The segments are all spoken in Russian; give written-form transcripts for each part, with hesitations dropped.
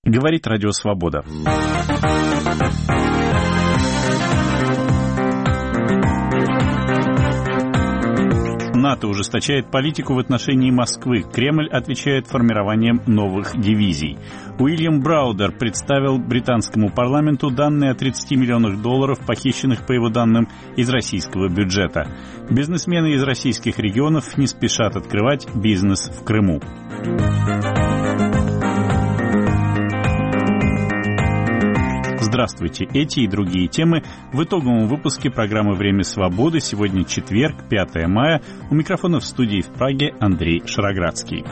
Говорит Радио Свобода. НАТО ужесточает политику в отношении Москвы. Кремль отвечает формированием новых дивизий. Уильям Браудер представил британскому парламенту данные о $30 миллионах, похищенных, по его данным, из российского бюджета. Бизнесмены из российских регионов не спешат открывать бизнес в Крыму. Здравствуйте. Эти и другие темы в итоговом выпуске программы «Время свободы». Сегодня четверг, 5 мая. У микрофона в студии в Праге Андрей Шароградский.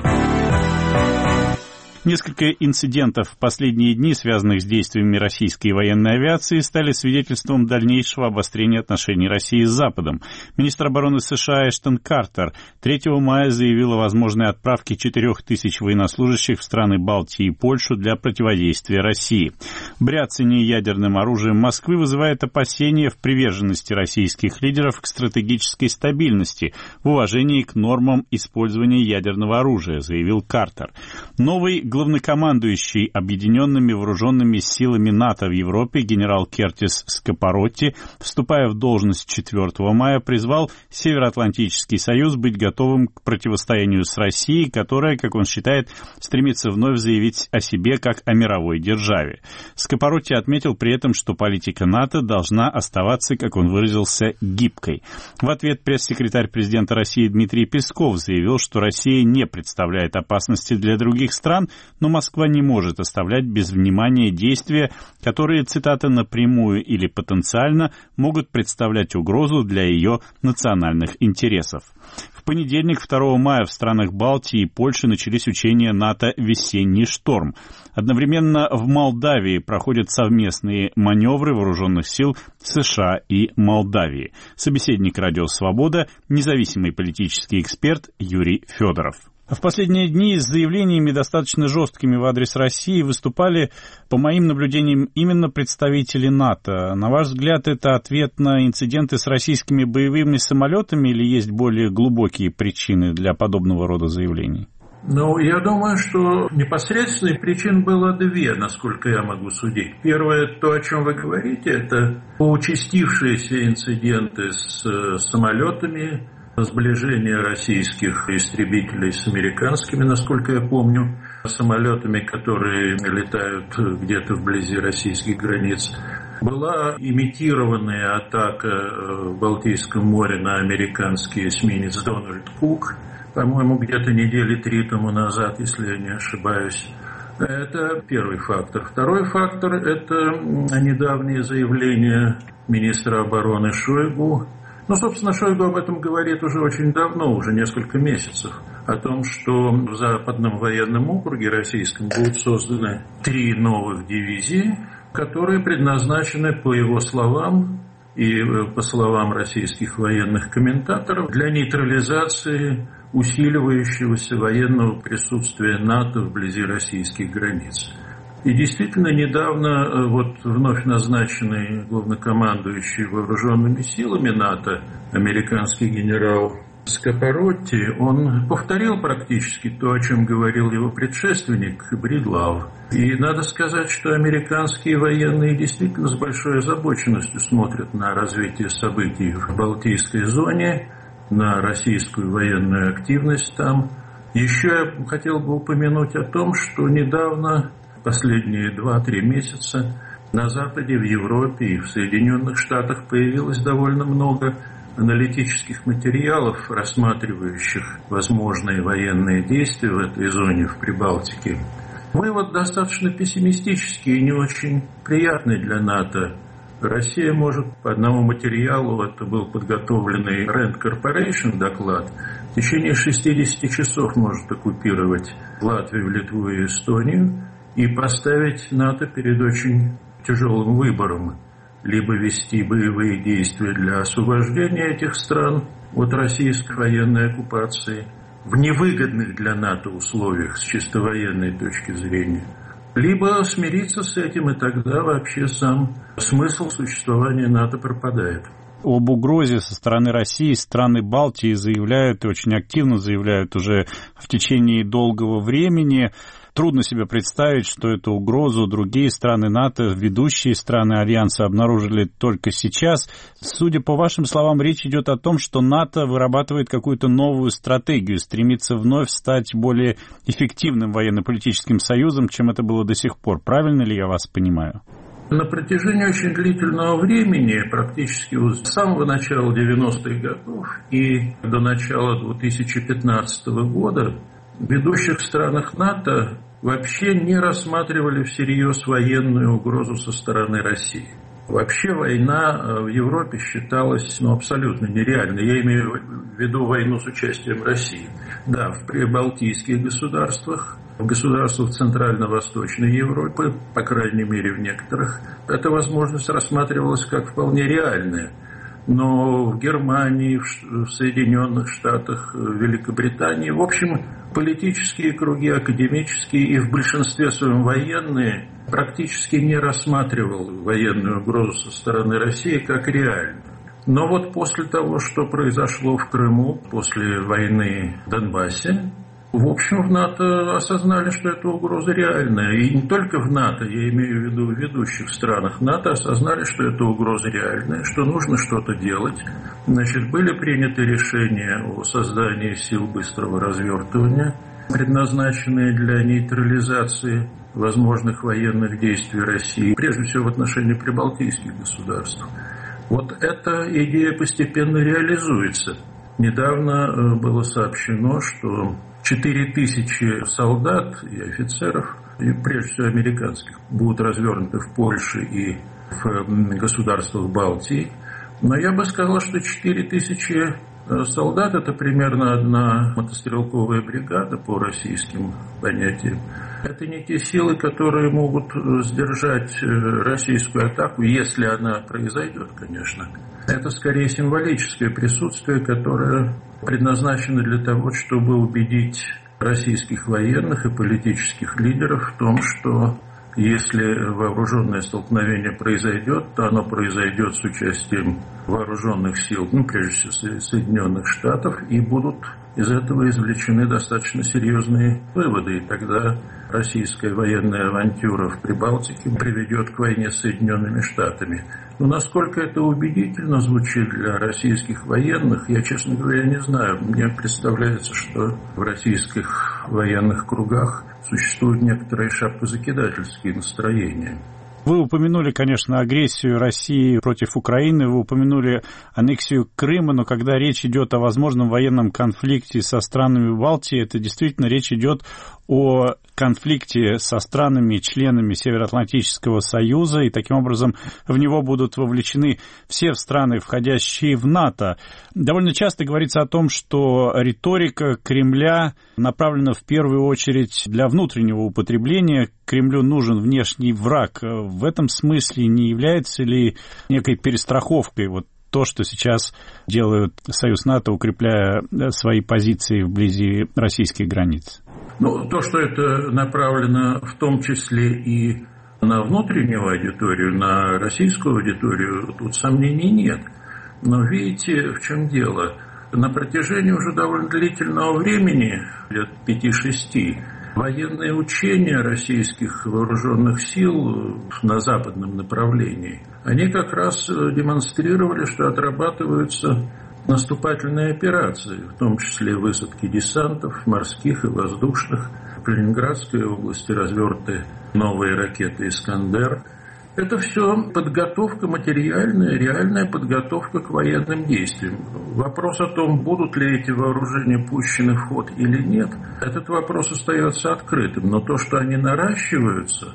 Несколько инцидентов в последние дни, связанных с действиями российской военной авиации, стали свидетельством дальнейшего обострения отношений России с Западом. Министр обороны США Эштон Картер 3 мая заявил о возможной отправке 4000 военнослужащих в страны Балтии и Польшу для противодействия России. Бряцание ядерным оружием Москвы вызывает опасения в приверженности российских лидеров к стратегической стабильности, в уважении к нормам использования ядерного оружия, заявил Картер. Новый главнокомандующий Объединенными вооруженными силами НАТО в Европе генерал Кертис Скапаротти, вступая в должность 4 мая, призвал Североатлантический союз быть готовым к противостоянию с Россией, которая, как он считает, стремится вновь заявить о себе как о мировой державе. Скапаротти отметил при этом, что политика НАТО должна оставаться, как он выразился, гибкой. В ответ пресс-секретарь президента России Дмитрий Песков заявил, что Россия не представляет опасности для других стран, но Москва не может оставлять без внимания действия, которые, цитата, напрямую или потенциально могут представлять угрозу для ее национальных интересов. В понедельник, 2 мая, в странах Балтии и Польши начались учения НАТО «Весенний шторм». Одновременно в Молдавии проходят совместные маневры вооруженных сил США и Молдавии. Собеседник Радио Свобода, независимый политический эксперт Юрий Федоров. В последние дни с заявлениями достаточно жесткими в адрес России выступали, по моим наблюдениям, именно представители НАТО. На ваш взгляд, это ответ на инциденты с российскими боевыми самолетами или есть более глубокие причины для подобного рода заявлений? Я думаю, что непосредственных причин было две, насколько я могу судить. Первое, то, о чем вы говорите, это участившиеся инциденты с самолетами, сближение российских истребителей с американскими, насколько я помню, самолетами, которые летают где-то вблизи российских границ. Была имитированная атака в Балтийском море на американский эсминец «Дональд Кук», по-моему, где-то недели 3 тому назад, если я не ошибаюсь. Это первый фактор. Второй фактор – это недавнее заявление министра обороны Шойгу. Собственно, Шойгу об этом говорит уже очень давно, уже несколько месяцев, о том, что в Западном военном округе российском будут созданы 3 новых дивизии, которые предназначены, по его словам и по словам российских военных комментаторов, для нейтрализации усиливающегося военного присутствия НАТО вблизи российских границ. И действительно, недавно вновь назначенный главнокомандующий вооруженными силами НАТО, американский генерал Скапаротти, он повторил практически то, о чем говорил его предшественник Бридлау. И надо сказать, что американские военные действительно с большой озабоченностью смотрят на развитие событий в Балтийской зоне, на российскую военную активность там. Еще я хотел бы упомянуть о том, что недавно, последние 2-3 месяца, на Западе, в Европе и в Соединенных Штатах появилось довольно много аналитических материалов, рассматривающих возможные военные действия в этой зоне, в Прибалтике. Мы достаточно пессимистические и не очень приятные для НАТО. Россия может по одному материалу, это был подготовленный Rand Corporation доклад, в течение 60 часов может оккупировать Латвию, Литву и Эстонию и поставить НАТО перед очень тяжелым выбором. Либо вести боевые действия для освобождения этих стран от российской военной оккупации в невыгодных для НАТО условиях с чисто военной точки зрения, либо смириться с этим, и тогда вообще сам смысл существования НАТО пропадает. Об угрозе со стороны России страны Балтии заявляют, и очень активно заявляют уже в течение долгого времени. трудно себе представить, что эту угрозу другие страны НАТО, ведущие страны Альянса обнаружили только сейчас. Судя по вашим словам, речь идет о том, что НАТО вырабатывает какую-то новую стратегию, стремится вновь стать более эффективным военно-политическим союзом, чем это было до сих пор. Правильно ли я вас понимаю? На протяжении очень длительного времени, практически с самого начала 90-х годов и до начала 2015 года, в ведущих странах НАТО вообще не рассматривали всерьез военную угрозу со стороны России. Вообще война в Европе считалась абсолютно нереальной. Я имею в виду войну с участием России. Да, в прибалтийских государствах, в государствах Центрально-Восточной Европы, по крайней мере в некоторых, эта возможность рассматривалась как вполне реальная. Но в Германии, в Соединенных Штатах, в Великобритании, в общем, политические круги, академические и в большинстве своем военные практически не рассматривал военную угрозу со стороны России как реальную. Но вот после того, что произошло в Крыму, после войны в Донбассе, в общем, в НАТО осознали, что эта угроза реальная. И не только в НАТО, я имею в виду в ведущих странах НАТО, осознали, что эта угроза реальная, что нужно что-то делать. Значит, были приняты решения о создании сил быстрого развертывания, предназначенные для нейтрализации возможных военных действий России, прежде всего в отношении прибалтийских государств. Вот эта идея постепенно реализуется. Недавно было сообщено, что 4000 солдат и офицеров, и прежде всего американских, будут развернуты в Польше и в государствах Балтии. Но я бы сказал, что 4000 солдат – это примерно одна мотострелковая бригада по российским понятиям. Это не те силы, которые могут сдержать российскую атаку, если она произойдет, конечно. Это скорее символическое присутствие, которое предназначено для того, чтобы убедить российских военных и политических лидеров в том, что если вооруженное столкновение произойдет, то оно произойдет с участием вооруженных сил, прежде всего Соединенных Штатов, и будут из этого извлечены достаточно серьезные выводы. И тогда российская военная авантюра в Прибалтике приведет к войне с Соединенными Штатами. Но насколько это убедительно звучит для российских военных, я, честно говоря, не знаю. Мне представляется, что в российских военных кругах существуют некоторые шапкозакидательские настроения. Вы упомянули, конечно, агрессию России против Украины, вы упомянули аннексию Крыма, но когда речь идет о возможном военном конфликте со странами Балтии, это действительно речь идет о конфликте со странами-членами Североатлантического союза, и таким образом в него будут вовлечены все страны, входящие в НАТО. Довольно часто говорится о том, что риторика Кремля направлена в первую очередь для внутреннего употребления. Кремлю нужен внешний враг. В этом смысле не является ли некой перестраховкой то, что сейчас делают Союз НАТО, укрепляя свои позиции вблизи российских границ? То, что это направлено в том числе и на внутреннюю аудиторию, на российскую аудиторию, тут сомнений нет. Но видите, в чем дело? На протяжении уже довольно длительного времени, лет 5-6, военные учения российских вооруженных сил на западном направлении, они как раз демонстрировали, что отрабатываются наступательные операции, в том числе высадки десантов, морских и воздушных. В Ленинградской области разверты новые ракеты «Искандер». Это все подготовка материальная, реальная подготовка к военным действиям. Вопрос о том, будут ли эти вооружения пущены в ход или нет, этот вопрос остается открытым. Но то, что они наращиваются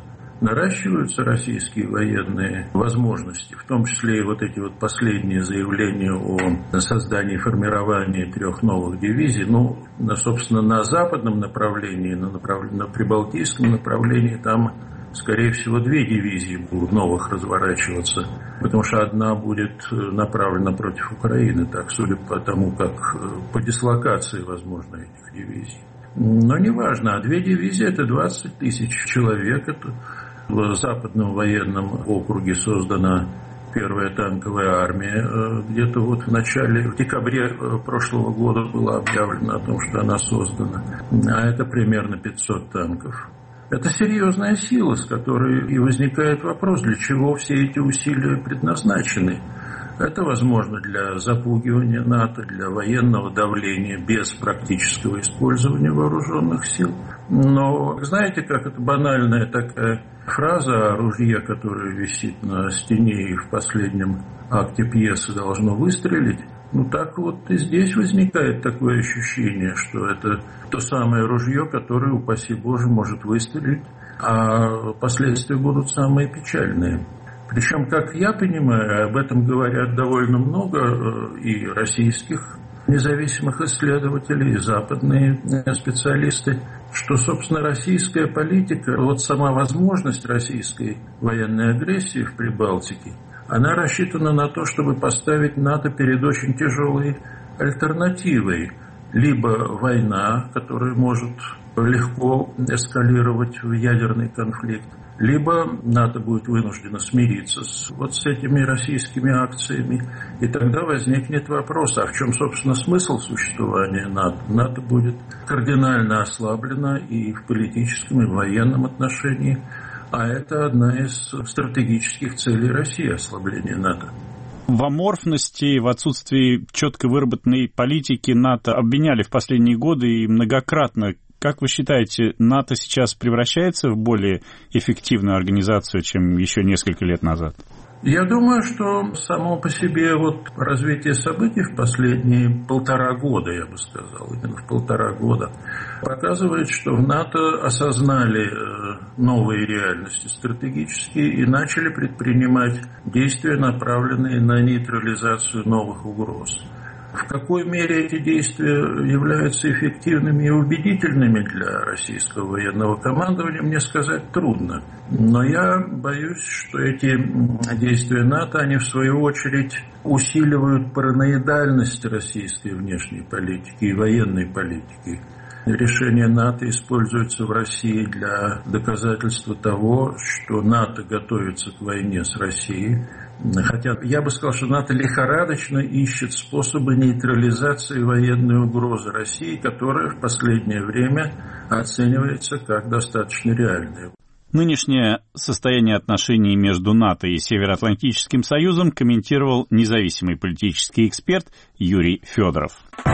российские военные возможности, в том числе и эти последние заявления о создании и формировании 3 новых дивизий, собственно, на западном направлении, на прибалтийском направлении, там, скорее всего, 2 дивизии будут новых разворачиваться, потому что одна будет направлена против Украины, так, судя по тому, как по дислокации, возможно, этих дивизий. Но неважно, 2 дивизии – это 20 тысяч человек, это в Западном военном округе создана первая танковая армия. Где-то в декабре прошлого года было объявлено о том, что она создана. А это примерно 500 танков. Это серьезная сила, с которой и возникает вопрос, для чего все эти усилия предназначены. Это возможно для запугивания НАТО, для военного давления без практического использования вооруженных сил. Но знаете, как это банальная такая фраза о ружье, которое висит на стене и в последнем акте пьесы должно выстрелить? Так вот и здесь возникает такое ощущение, что это то самое ружье, которое, упаси Боже, может выстрелить, а последствия будут самые печальные. Причем, как я понимаю, об этом говорят довольно много и российских независимых исследователей, и западные специалисты, что, собственно, российская политика, сама возможность российской военной агрессии в Прибалтике, она рассчитана на то, чтобы поставить НАТО перед очень тяжелой альтернативой. Либо война, которая может легко эскалировать в ядерный конфликт, либо НАТО будет вынуждено смириться с этими российскими акциями, и тогда возникнет вопрос, а в чем, собственно, смысл существования НАТО? НАТО будет кардинально ослаблено и в политическом, и в военном отношении, а это одна из стратегических целей России – ослабление НАТО. В аморфности, в отсутствии четко выработанной политики НАТО обвиняли в последние годы и многократно. Как вы считаете, НАТО сейчас превращается в более эффективную организацию, чем еще несколько лет назад? Я думаю, что само по себе развитие событий в последние 1,5 года, я бы сказал, именно в 1,5 года, показывает, что в НАТО осознали новые реальности стратегические и начали предпринимать действия, направленные на нейтрализацию новых угроз. В какой мере эти действия являются эффективными и убедительными для российского военного командования, мне сказать трудно. Но я боюсь, что эти действия НАТО, они в свою очередь усиливают параноидальность российской внешней политики и военной политики. Решение НАТО используется в России для доказательства того, что НАТО готовится к войне с Россией. Хотя я бы сказал, что НАТО лихорадочно ищет способы нейтрализации военной угрозы России, которая в последнее время оценивается как достаточно реальная. Нынешнее состояние отношений между НАТО и Североатлантическим Союзом комментировал независимый политический эксперт Юрий Федоров.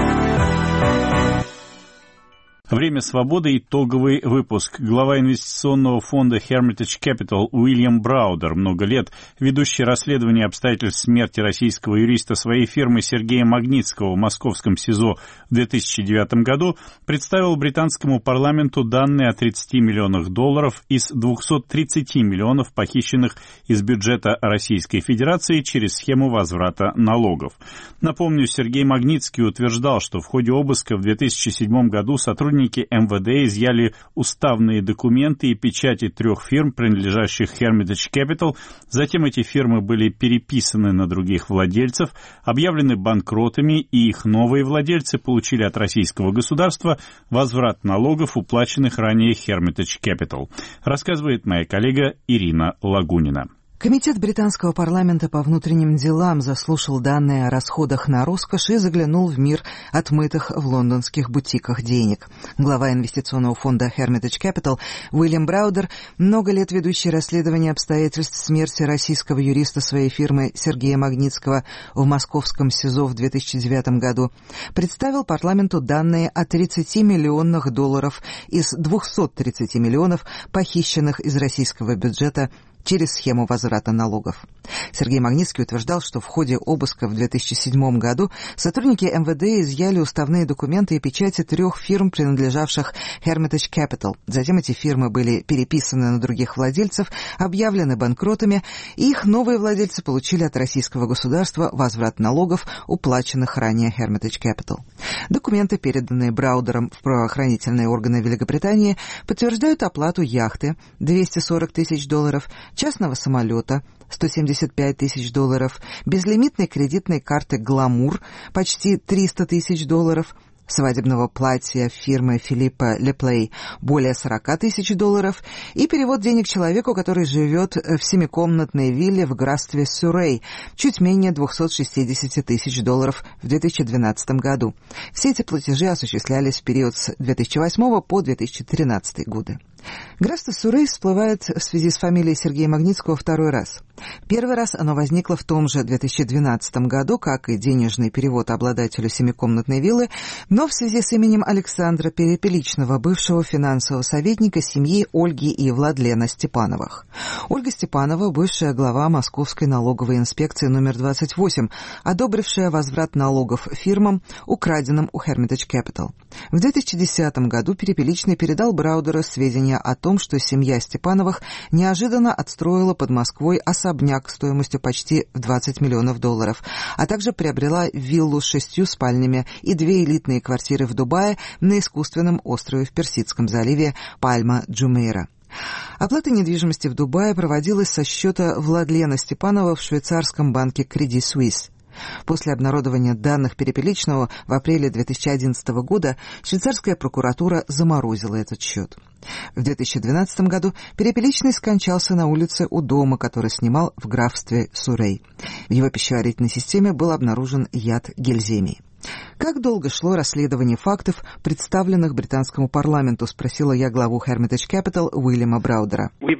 Время свободы. Итоговый выпуск. Глава инвестиционного фонда Hermitage Capital Уильям Браудер, много лет ведущий расследование обстоятельств смерти российского юриста своей фирмы Сергея Магнитского в московском СИЗО в 2009 году, представил британскому парламенту данные о $30 миллионах из 230 миллионов, похищенных из бюджета Российской Федерации через схему возврата налогов. Напомню, Сергей Магнитский утверждал, что в ходе обыска в 2007 году сотрудники МВД изъяли уставные документы и печати 3 фирм, принадлежащих Hermitage Capital. Затем эти фирмы были переписаны на других владельцев, объявлены банкротами, и их новые владельцы получили от российского государства возврат налогов, уплаченных ранее Hermitage Capital. Рассказывает моя коллега Ирина Лагунина. Комитет британского парламента по внутренним делам заслушал данные о расходах на роскошь и заглянул в мир отмытых в лондонских бутиках денег. Глава инвестиционного фонда Hermitage Capital Уильям Браудер, много лет ведущий расследование обстоятельств смерти российского юриста своей фирмы Сергея Магнитского в московском СИЗО в 2009 году, представил парламенту данные о $30 миллионах из 230 миллионов, похищенных из российского бюджета через схему возврата налогов. Сергей Магнитский утверждал, что в ходе обыска в 2007 году сотрудники МВД изъяли уставные документы и печати 3 фирм, принадлежавших Hermitage Capital. Затем эти фирмы были переписаны на других владельцев, объявлены банкротами, и их новые владельцы получили от российского государства возврат налогов, уплаченных ранее Hermitage Capital. Документы, переданные Браудером в правоохранительные органы Великобритании, подтверждают оплату яхты $240 тысяч, частного самолета $175 тысяч, безлимитной кредитной карты «Гламур» почти $300 тысяч, свадебного платья фирмы Филиппа Леплей более $40 тысяч и перевод денег человеку, который живет в 7-комнатной вилле в графстве Сюррей, чуть менее $260 тысяч в 2012 году. Все эти платежи осуществлялись в период с 2008 по 2013 годы. Графство Суррей всплывает в связи с фамилией Сергея Магнитского второй раз. Первый раз оно возникло в том же 2012 году, как и денежный перевод обладателю семикомнатной виллы, но в связи с именем Александра Перепеличного, бывшего финансового советника семьи Ольги и Владлена Степановых. Ольга Степанова, бывшая глава Московской налоговой инспекции номер 28, одобрившая возврат налогов фирмам, украденным у Hermitage Capital. В 2010 году Перепеличный передал Браудеру сведения о том, что семья Степановых неожиданно отстроила под Москвой особняк стоимостью почти в $20 миллионов, а также приобрела виллу с 6 спальнями и 2 элитные квартиры в Дубае на искусственном острове в Персидском заливе Пальма-Джумейра. Оплата недвижимости в Дубае проводилась со счета Владлена Степанова в швейцарском банке Credit Suisse. После обнародования данных Перепеличного в апреле 2011 года швейцарская прокуратура заморозила этот счет. В 2012 году Перепеличный скончался на улице у дома, который снимал в графстве Суррей. В его пищеварительной системе был обнаружен яд гельземии. «Как долго шло расследование фактов, представленных британскому парламенту?» — спросила я главу Hermitage Capital Уильяма Браудера. Мы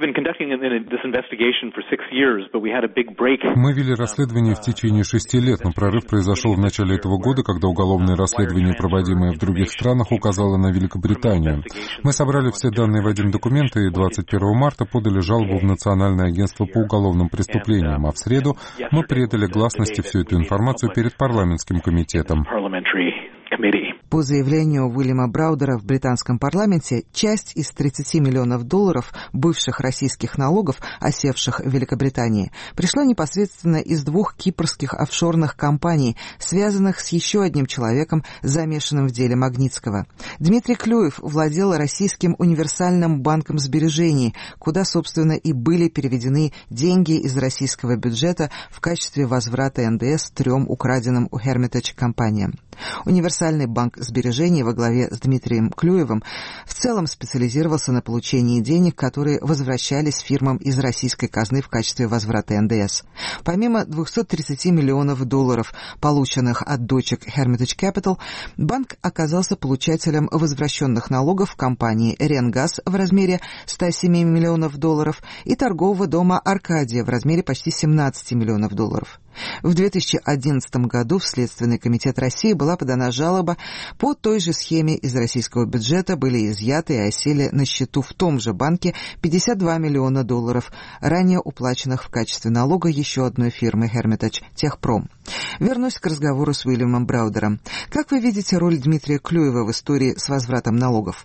вели расследование в течение 6 лет, но прорыв произошел в начале этого года, когда уголовное расследование, проводимое в других странах, указало на Великобританию. Мы собрали все данные в один документ и 21 марта подали жалобу в Национальное агентство по уголовным преступлениям, а в среду мы предали гласности всю эту информацию перед парламентским комитетом. По заявлению Уильяма Браудера в британском парламенте, часть из $30 миллионов бывших российских налогов, осевших в Великобритании, пришла непосредственно из 2 кипрских офшорных компаний, связанных с еще одним человеком, замешанным в деле Магнитского. Дмитрий Клюев владел Российским универсальным банком сбережений, куда, собственно, и были переведены деньги из российского бюджета в качестве возврата НДС 3 украденным у Hermitage компаниям. Универсальный банк сбережений во главе с Дмитрием Клюевым в целом специализировался на получении денег, которые возвращались фирмам из российской казны в качестве возврата НДС. Помимо $230 миллионов, полученных от дочек Hermitage Capital, банк оказался получателем возвращенных налогов компании Ренгаз в размере $107 миллионов и торгового дома Аркадия в размере почти $17 миллионов. В 2011 году в Следственный комитет России была подана жалоба. По той же схеме из российского бюджета были изъяты и осели на счету в том же банке $52 миллиона, ранее уплаченных в качестве налога еще одной фирмы Hermitage Техпром. Вернусь к разговору с Уильямом Браудером. Как вы видите роль Дмитрия Клюева в истории с возвратом налогов?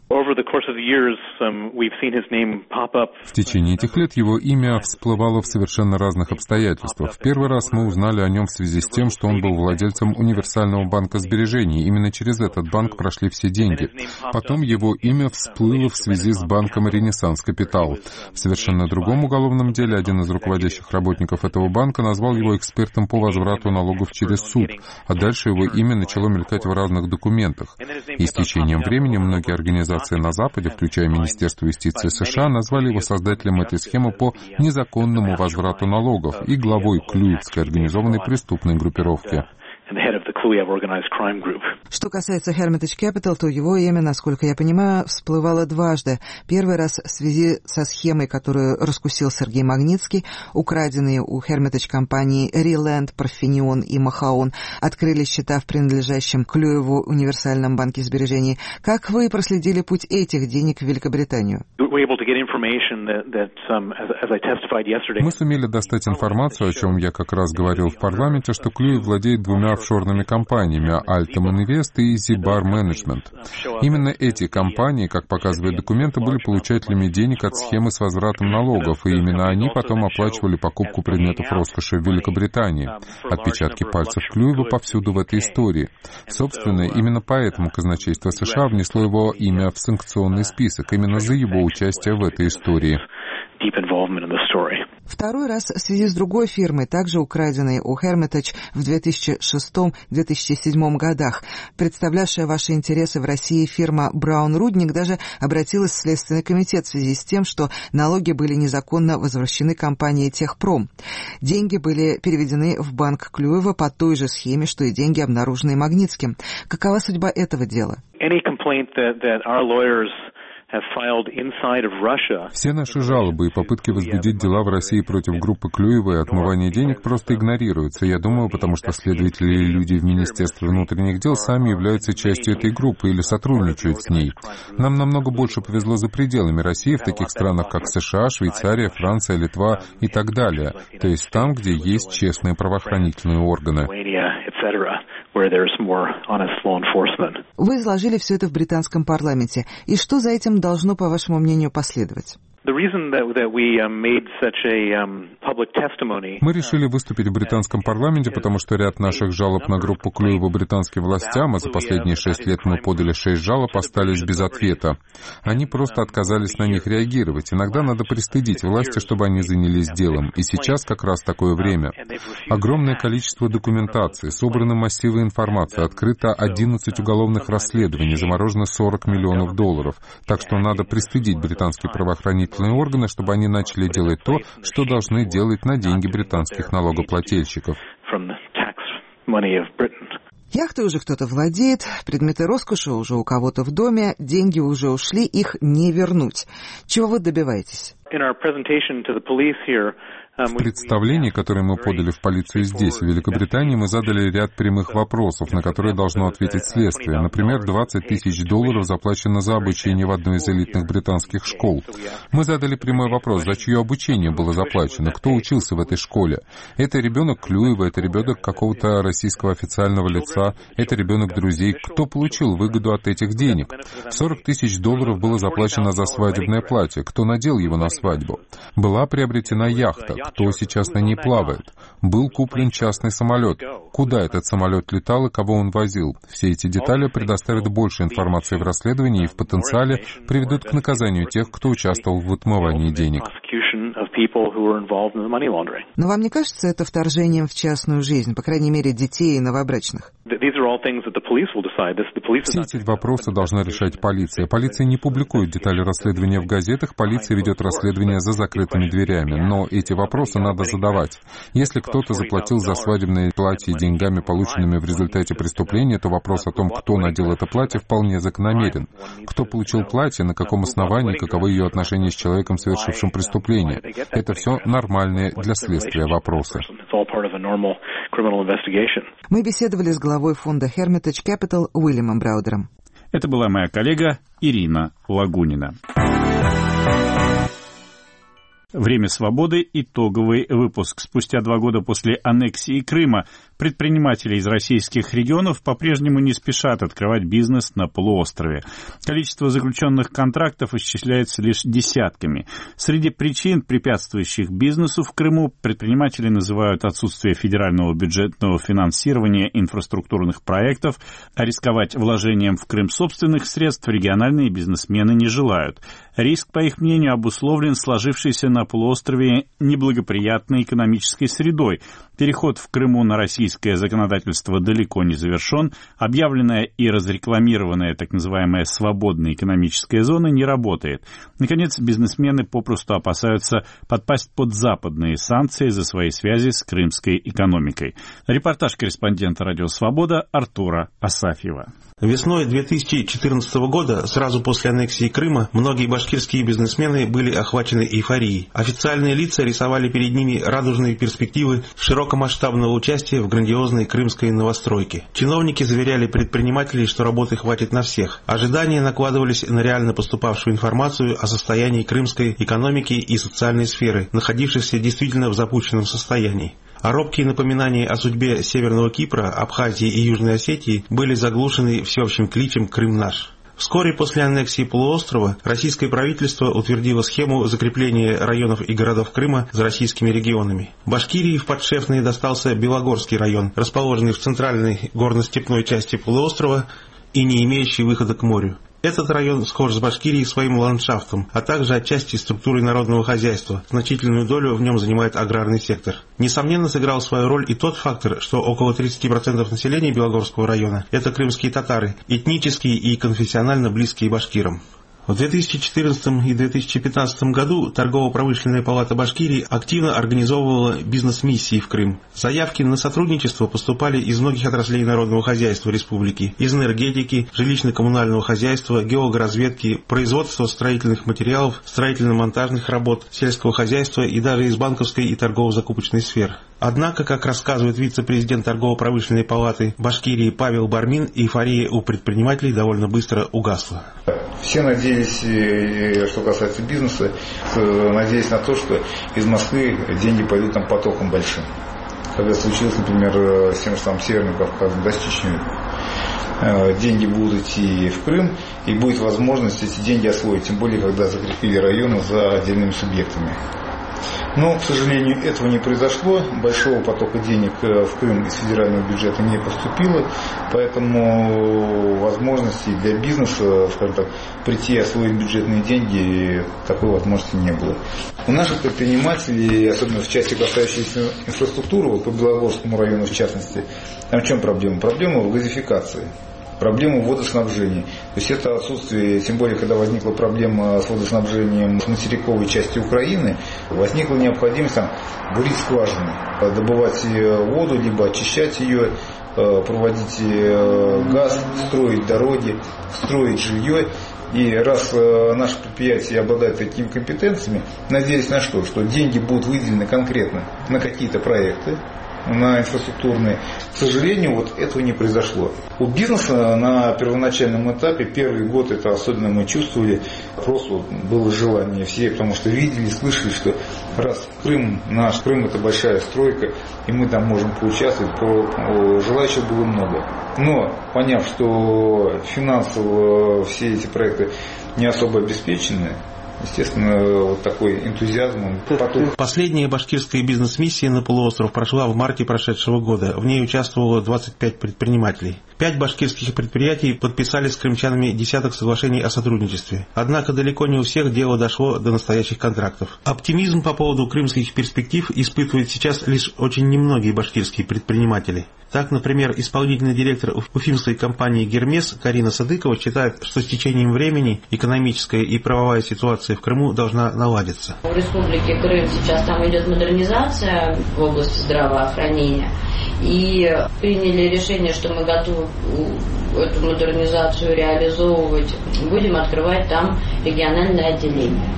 В течение этих лет его имя всплывало в совершенно разных обстоятельствах. В первый раз мы узнали о нем в связи с тем, что он был владельцем универсального банка сбережений. Именно через этот банк прошли все деньги. Потом его имя всплыло в связи с банком «Ренессанс Капитал». В совершенно другом уголовном деле один из руководящих работников этого банка назвал его экспертом по возврату налогов через суд, а дальше его имя начало мелькать в разных документах. И с течением времени многие организации на Западе, включая Министерство юстиции США, назвали его создателем этой схемы по незаконному возврату налогов и главой Клюевской организованной преступной группировки. Что касается Hermitage Capital, то его имя, насколько я понимаю, всплывало дважды. Первый раз в связи со схемой, которую раскусил Сергей Магнитский. Украденные у Hermitage компании Reland, Парфенион и Махаон открыли счета в принадлежащем Клюеву универсальном банке сбережений. Как вы проследили путь этих денег в Великобританию? Мы сумели достать информацию, о чем я как раз говорил в парламенте, что Клюев владеет 2 офшорными компаниями Altam Invest и Zibar Management. Именно эти компании, как показывают документы, были получателями денег от схемы с возвратом налогов, и именно они потом оплачивали покупку предметов роскоши в Великобритании. Отпечатки пальцев Клюева повсюду в этой истории. Собственно, именно поэтому казначейство США внесло его имя в санкционный список, именно за его участие в этой истории. Второй раз в связи с другой фирмой, также украденной у Hermitage в 2006-2007 годах. Представлявшая ваши интересы в России фирма Браун Рудник даже обратилась в Следственный комитет в связи с тем, что налоги были незаконно возвращены компании Техпром. Деньги были переведены в банк Клюева по той же схеме, что и деньги, обнаруженные Магнитским. Какова судьба этого дела? Все наши жалобы и попытки возбудить дела в России против группы Клюева и отмывания денег просто игнорируются. Я думаю, потому что следователи и люди в Министерстве внутренних дел сами являются частью этой группы или сотрудничают с ней. Нам намного больше повезло за пределами России, в таких странах, как США, Швейцария, Франция, Литва и так далее. То есть там, где есть честные правоохранительные органы. Вы изложили все это в британском парламенте. И что за этим должно, по вашему мнению, последовать? Мы решили выступить в британском парламенте, потому что ряд наших жалоб на группу Клюева британским властям, а за последние 6 лет мы подали 6 жалоб, остались без ответа. Они просто отказались на них реагировать. Иногда надо пристыдить власти, чтобы они занялись делом. И сейчас как раз такое время. Огромное количество документации, собраны массивы информации, открыто 11 уголовных расследований, заморожено $40 миллионов. Так что надо пристыдить британские правоохранительные органы, чтобы они начали делать то, что должны делать на деньги британских налогоплательщиков. Яхты уже кто-то владеет, предметы роскоши уже у кого-то в доме, деньги уже ушли, их не вернуть. Чего вы добиваетесь? В представлении, которое мы подали в полицию здесь, в Великобритании, мы задали ряд прямых вопросов, на которые должно ответить следствие. Например, $20 тысяч заплачено за обучение в одной из элитных британских школ. Мы задали прямой вопрос, за чье обучение было заплачено, кто учился в этой школе. Это ребенок Клюева, это ребенок какого-то российского официального лица, это ребенок друзей. Кто получил выгоду от этих денег? $40 тысяч было заплачено за свадебное платье. Кто надел его на свадьбу? Была приобретена яхта. Кто сейчас на ней плавает? Был куплен частный самолет. Куда этот самолет летал и кого он возил? Все эти детали предоставят больше информации в расследовании и в потенциале приведут к наказанию тех, кто участвовал в отмывании денег. Но вам не кажется это вторжением в частную жизнь, по крайней мере, детей и новобрачных? Все эти вопросы должна решать полиция. Полиция не публикует детали расследования в газетах, полиция ведет расследование за закрытыми дверями. Но эти вопросы надо задавать. Если кто-то заплатил за свадебное платье деньгами, полученными в результате преступления, то вопрос о том, кто надел это платье, вполне закономерен. Кто получил платье, на каком основании, каковы ее отношения с человеком, совершившим преступление. Это все нормальные для следствия вопросы. Мы беседовали с главой фонда Hermitage Capital Уильямом Браудером. Это была моя коллега Ирина Лагунина. «Время свободы» — итоговый выпуск. Спустя 2 года после аннексии Крыма предприниматели из российских регионов по-прежнему не спешат открывать бизнес на полуострове. Количество заключенных контрактов исчисляется лишь десятками. Среди причин, препятствующих бизнесу в Крыму, предприниматели называют отсутствие федерального бюджетного финансирования инфраструктурных проектов, а рисковать вложением в Крым собственных средств региональные бизнесмены не желают. Риск, по их мнению, обусловлен сложившейся на полуострове неблагоприятной экономической средой. Переход в Крыму на российское законодательство далеко не завершен. Объявленная и разрекламированная так называемая свободная экономическая зона не работает. Наконец, бизнесмены попросту опасаются подпасть под западные санкции за свои связи с крымской экономикой. Репортаж корреспондента «Радио Свобода» Артура Асафьева. Весной 2014 года, сразу после аннексии Крыма, многие башкирские бизнесмены были охвачены эйфорией. Официальные лица рисовали перед ними радужные перспективы широкомасштабного участия в грандиозной крымской новостройке. Чиновники заверяли предпринимателей, что работы хватит на всех. Ожидания накладывались на реально поступавшую информацию о состоянии крымской экономики и социальной сферы, находившихся действительно в запущенном состоянии. А робкие напоминания о судьбе Северного Кипра, Абхазии и Южной Осетии были заглушены всеобщим кличем «Крым наш». Вскоре после аннексии полуострова российское правительство утвердило схему закрепления районов и городов Крыма за российскими регионами. Башкирии в подшефные достался Белогорский район, расположенный в центральной горно-степной части полуострова и не имеющий выхода к морю. Этот район схож с Башкирией своим ландшафтом, а также отчасти структурой народного хозяйства. Значительную долю в нем занимает аграрный сектор. Несомненно, сыграл свою роль и тот фактор, что около 30% населения Белогорского района – это крымские татары, этнически и конфессионально близкие башкирам. В 2014 и 2015 году Торгово-промышленная палата Башкирии активно организовывала бизнес-миссии в Крым. Заявки на сотрудничество поступали из многих отраслей народного хозяйства республики, из энергетики, жилищно-коммунального хозяйства, геологоразведки, производства строительных материалов, строительно-монтажных работ, сельского хозяйства и даже из банковской и торгово-закупочной сфер. Однако, как рассказывает вице-президент Торгово-промышленной палаты Башкирии Павел Бармин, эйфория у предпринимателей довольно быстро угасла. Все надеялись, что касается бизнеса, надеялись на то, что из Москвы деньги пойдут там потоком большим. Когда случилось, например, с тем же самым Северным Кавказом, да, с Чечней, деньги будут идти в Крым, и будет возможность эти деньги освоить, тем более, когда закрепили районы за отдельными субъектами. Но, к сожалению, этого не произошло. Большого потока денег в Крым из федерального бюджета не поступило, поэтому возможности для бизнеса, скажем так, прийти и освоить бюджетные деньги, такой возможности не было. У наших предпринимателей, особенно в части касающейся инфраструктуры, вот по Белогорскому району в частности, там в чем проблема? Проблема в газификации. Проблему водоснабжения. То есть это отсутствие, тем более, когда возникла проблема с водоснабжением в материковой части Украины, возникла необходимость там бурить скважины, добывать воду, либо очищать ее, проводить газ, строить дороги, строить жилье. И раз наши предприятия обладают такими компетенциями, надеюсь на что? Что деньги будут выделены конкретно на какие-то проекты, на инфраструктурные. К сожалению, вот этого не произошло. У бизнеса на первоначальном этапе, первый год это особенно мы чувствовали, просто было желание все, потому что видели, слышали, что раз Крым, наш Крым это большая стройка, и мы там можем поучаствовать, то желающих было много. Но, поняв, что финансово все эти проекты не особо обеспечены, естественно, вот такой энтузиазм. Последняя башкирская бизнес-миссия на полуостров прошла в марте прошедшего года. В ней участвовало 25 предпринимателей. 5 башкирских предприятий подписали с крымчанами десяток соглашений о сотрудничестве. Однако далеко не у всех дело дошло до настоящих контрактов. Оптимизм по поводу крымских перспектив испытывают сейчас лишь очень немногие башкирские предприниматели. Так, например, исполнительный директор уфимской компании «Гермес» Карина Садыкова считает, что с течением времени экономическая и правовая ситуация в Крыму должна наладиться. В Республике Крым сейчас там идет модернизация в области здравоохранения. И приняли решение, что мы готовы эту модернизацию реализовывать. Будем открывать там региональное отделение.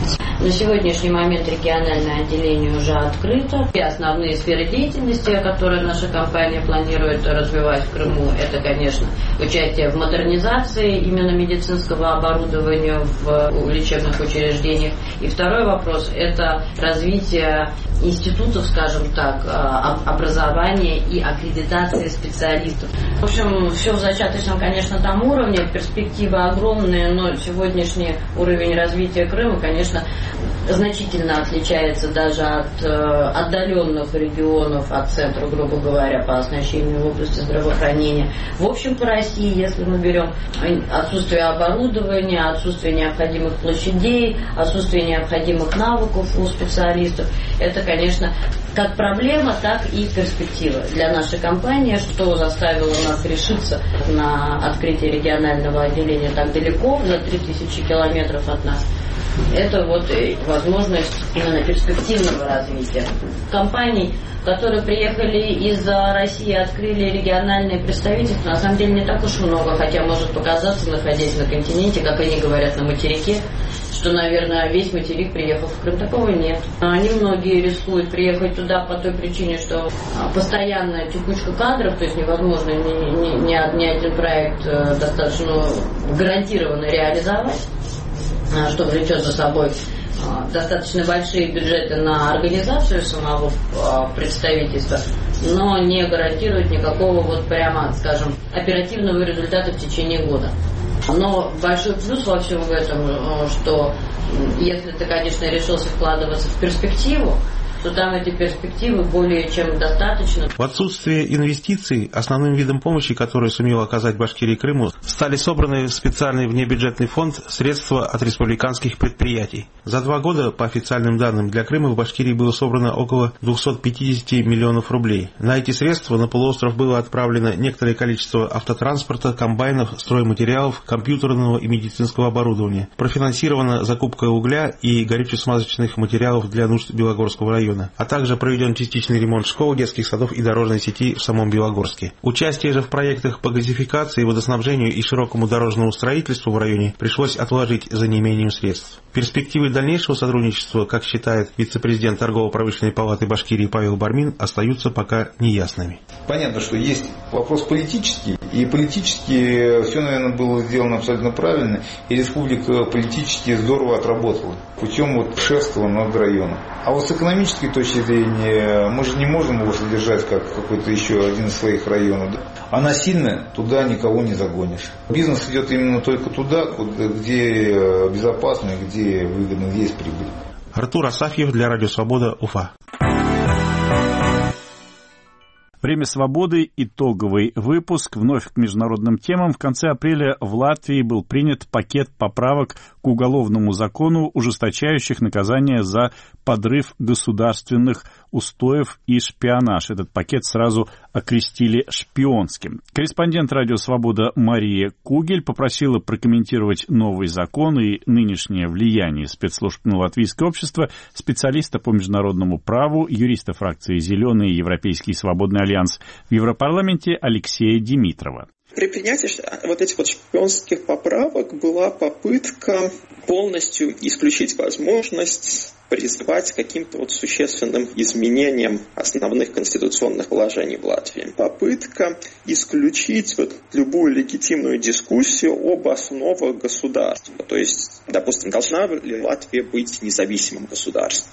На сегодняшний момент региональное отделение уже открыто. И основные сферы деятельности, которые наша компания планирует развивать в Крыму, это, конечно, участие в модернизации именно медицинского оборудования в лечебных учреждениях. И второй вопрос – это развитие институтов, скажем так, образования и аккредитации специалистов. В общем, все в зачаточном, конечно, там уровне, перспективы огромные, но сегодняшний уровень развития Крыма, конечно, значительно отличается даже от отдаленных регионов, от центра, грубо говоря, по оснащению в области здравоохранения. В общем, по России, если мы берем отсутствие оборудования, отсутствие необходимых площадей, отсутствие необходимых навыков у специалистов, это, конечно, как проблема, так и перспектива для нашей компании, что заставило нас решиться на открытие регионального отделения так далеко, за 3000 километров от нас. Это вот возможность именно перспективного развития. Компаний, которые приехали из России, открыли региональные представительства, на самом деле не так уж много, хотя может показаться, находясь на континенте, как они говорят, на материке, что, наверное, весь материк приехал в Крым. Такого нет. Они многие рискуют приехать туда по той причине, что постоянная текучка кадров, то есть невозможно ни один проект достаточно гарантированно реализовать, что влечет за собой достаточно большие бюджеты на организацию самого представительства, но не гарантирует никакого вот прямо, скажем, оперативного результата в течение года. Но большой плюс во всем этом, что если ты, конечно, решился вкладываться в перспективу, что там эти перспективы более чем достаточно. В отсутствие инвестиций основным видом помощи, который сумел оказать Башкирии и Крыму, стали собраны в специальный внебюджетный фонд средства от республиканских предприятий. За 2 года, по официальным данным, для Крыма в Башкирии было собрано около 250 миллионов рублей. На эти средства на полуостров было отправлено некоторое количество автотранспорта, комбайнов, стройматериалов, компьютерного и медицинского оборудования. Профинансирована закупка угля и горюче-смазочных материалов для нужд Белогорского района, а также проведен частичный ремонт школ, детских садов и дорожной сети в самом Белогорске. Участие же в проектах по газификации, водоснабжению и широкому дорожному строительству в районе пришлось отложить за неимением средств. Перспективы дальнейшего сотрудничества, как считает вице-президент Торгово-промышленной палаты Башкирии Павел Бармин, остаются пока неясными. Понятно, что есть вопрос политический, и политически все, наверное, было сделано абсолютно правильно, и республика политически здорово отработала путем шефства над районом. А вот с экономической точки зрения мы же не можем его содержать как какой-то еще один из своих районов. А насильно туда никого не загонишь. Бизнес идет именно только туда, где безопасно, где выгодно, где есть прибыль. Артур Асафьев для Радио Свобода, Уфа. Время свободы. Итоговый выпуск. Вновь к международным темам. В конце апреля в Латвии был принят пакет поправок к уголовному закону, ужесточающих наказание за подрыв государственных устоев и шпионаж. Этот пакет сразу окрестили шпионским. Корреспондент Радио Свобода Мария Кугель попросила прокомментировать новый закон и нынешнее влияние спецслужб на латвийское общество специалиста по международному праву, юриста фракции «Зеленые» и Европейский свободный альянс в Европарламенте Алексея Димитрова. При принятии вот этих шпионских поправок была попытка полностью исключить возможность призывать к каким-то существенным изменениям основных конституционных положений в Латвии. Попытка исключить любую легитимную дискуссию об основах государства. То есть, допустим, должна ли Латвия быть независимым государством?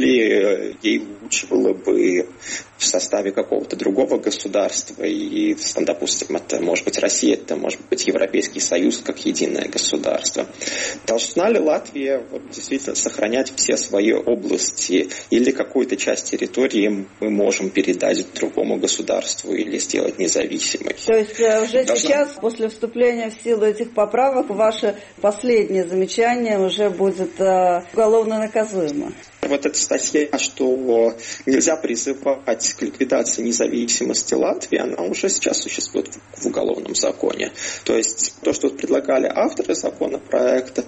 Или ей лучше было бы в составе какого-то другого государства, и, допустим, это может быть Россия, это может быть Европейский Союз как единое государство. Должна ли Латвия действительно сохранять все свои области, или какую-то часть территории мы можем передать другому государству или сделать независимой? То есть уже сейчас, после вступления в силу этих поправок, ваше последнее замечание уже будет уголовно наказуемо? Вот эта статья, что нельзя призывать к ликвидации независимости Латвии, она уже сейчас существует в уголовном законе. То есть то, что предлагали авторы законопроекта,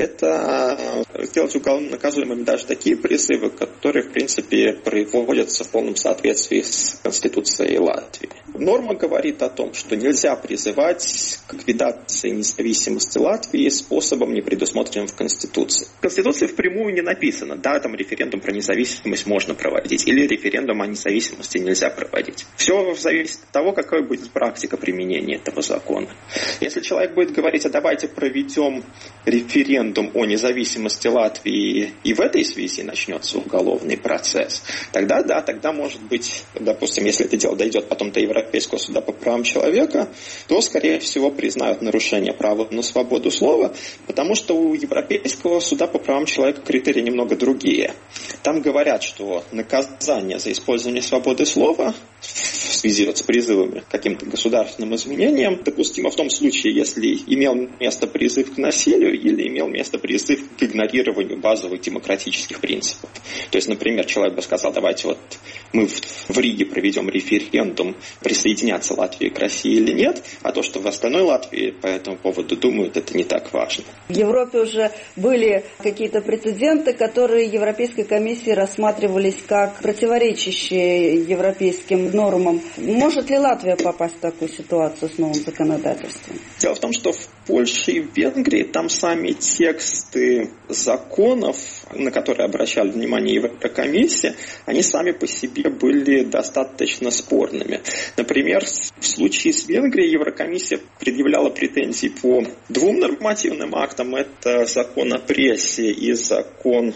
это сделать уголовно наказуемыми даже такие призывы, которые, в принципе, приводятся в полном соответствии с Конституцией Латвии. Норма говорит о том, что нельзя призывать к ликвидации независимости Латвии способом, не предусмотренным в Конституции. В Конституции впрямую не написано, да, там референдум про независимость можно проводить, или референдум о независимости нельзя проводить. Все зависит от того, какая будет практика применения этого закона. Если человек будет говорить, а давайте проведем референдум о независимости Латвии, и в этой связи начнется уголовный процесс, тогда да, тогда может быть, допустим, если это дело дойдет потом до Европейского суда по правам человека, то, скорее всего, признают нарушение права на свободу слова, потому что у Европейского суда по правам человека критерии немного другие. Там говорят, что наказание за использование свободы слова в связи с призывами к каким-то государственным изменениям допустимо в том случае, если имел место призыв к насилию или имел место призыв к игнорированию базовых демократических принципов. То есть, например, человек бы сказал, давайте мы в Риге проведем референдум, присоединяться Латвии к России или нет, а то, что в остальной Латвии по этому поводу думают, это не так важно. В Европе уже были какие-то прецеденты, которые Европейской комиссии рассматривались как противоречащие европейским нормам. Может ли Латвия попасть в такую ситуацию с новым законодательством? Дело в том, что в Польше и в Венгрии там сами тексты законов, на которые обращали внимание Еврокомиссия, они сами по себе были достаточно спорными. Например, в случае с Венгрией Еврокомиссия предъявляла претензии по 2 нормативным актам. Это закон о прессе и закон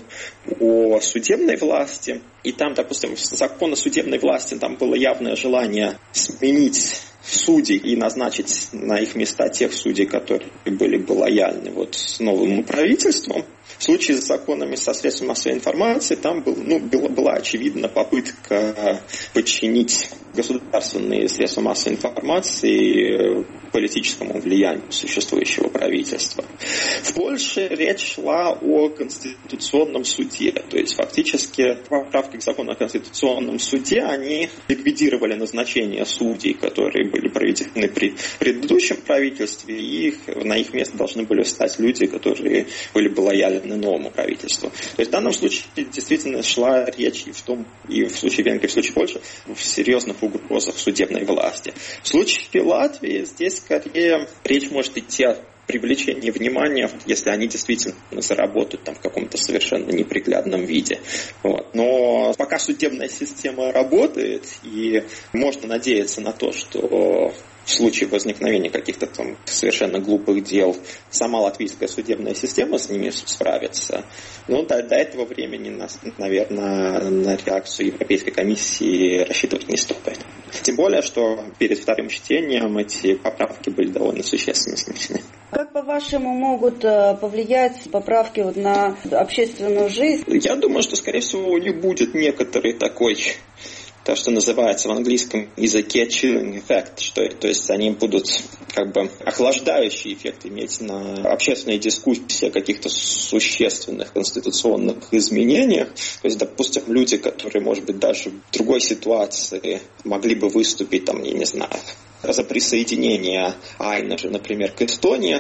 о судебной власти. И там, допустим, в закон о судебной власти там было явное желание сменить судей и назначить на их места тех судей, которые были бы лояльны с новым правительством. В случае с законами со средствами массовой информации там была очевидна попытка подчинить государственные средства массовой информации политическому влиянию существующего правительства. В Польше речь шла о Конституционном суде. То есть фактически поправки к закону о Конституционном суде, они ликвидировали назначение судей, которые были проведены при предыдущем правительстве, и на их место должны были встать люди, которые были бы лояльны новому правительству. То есть в данном случае действительно шла речь и в случае Венгрии, и в случае Польши в серьезных угрозах судебной власти. В случае Латвии здесь скорее речь может идти о привлечении внимания, если они действительно заработают там в каком-то совершенно неприглядном виде. Вот. Но пока судебная система работает, и можно надеяться на то, что в случае возникновения каких-то там совершенно глупых дел сама латвийская судебная система с ними справится. Но до этого времени, наверное, на реакцию Европейской комиссии рассчитывать не стоит. Тем более, что перед вторым чтением эти поправки были довольно существенно смещены. Как, по-вашему, могут повлиять поправки на общественную жизнь? Я думаю, что, скорее всего, у них будет некоторый такой, то, что называется в английском языке chilling effect, то есть они будут как бы охлаждающий эффект иметь на общественные дискуссии о каких-то существенных конституционных изменениях. То есть, допустим, люди, которые, может быть, даже в другой ситуации могли бы выступить, там, я не знаю, за присоединение Айна, например, к Эстонии,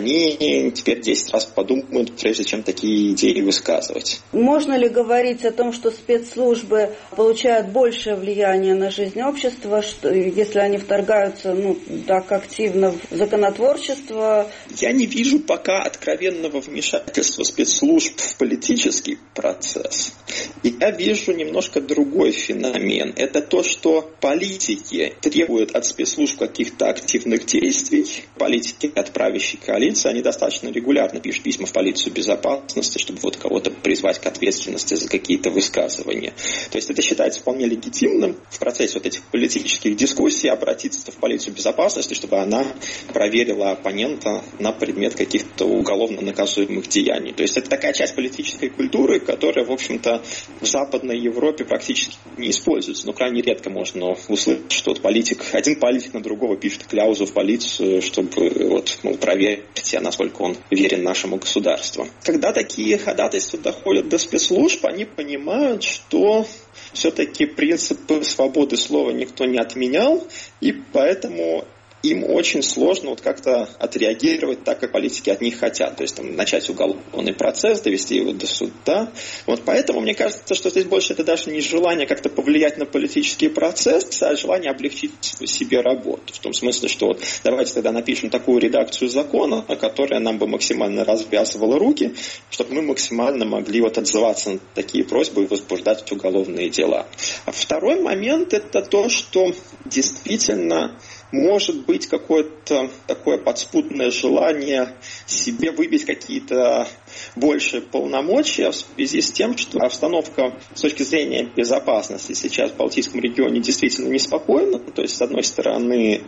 они теперь 10 раз подумают, прежде чем такие идеи высказывать. Можно ли говорить о том, что спецслужбы получают большее влияние на жизнь общества, что, если они вторгаются так активно в законотворчество? Я не вижу пока откровенного вмешательства спецслужб в политический процесс. И я вижу немножко другой феномен. Это то, что политики требуют от спецслужб каких-то активных действий. Политики от правящей коалиции, они достаточно регулярно пишут письма в полицию безопасности, чтобы кого-то призвать к ответственности за какие-то высказывания. То есть это считается вполне легитимным в процессе этих политических дискуссий обратиться в полицию безопасности, чтобы она проверила оппонента на предмет каких-то уголовно наказуемых деяний. То есть это такая часть политической культуры, которая, в общем-то, в Западной Европе практически не используется. Но крайне редко можно услышать, что один политик на другого пишет кляузу в полицию, чтобы проверить, насколько он верен нашему государству. Когда такие ходатайства доходят до спецслужб, они понимают, что все-таки принципы свободы слова никто не отменял, и поэтому им очень сложно как-то отреагировать так, как политики от них хотят. То есть начать уголовный процесс, довести его до суда. Поэтому мне кажется, что здесь больше это даже не желание как-то повлиять на политический процесс, а желание облегчить себе работу. В том смысле, что давайте тогда напишем такую редакцию закона, которая нам бы максимально развязывала руки, чтобы мы максимально могли отзываться на такие просьбы и возбуждать уголовные дела. А второй момент – это то, что действительно может быть какое-то такое подспудное желание себе выбить какие-то большие полномочия в связи с тем, что обстановка с точки зрения безопасности сейчас в Балтийском регионе действительно неспокойна. То есть, с одной стороны,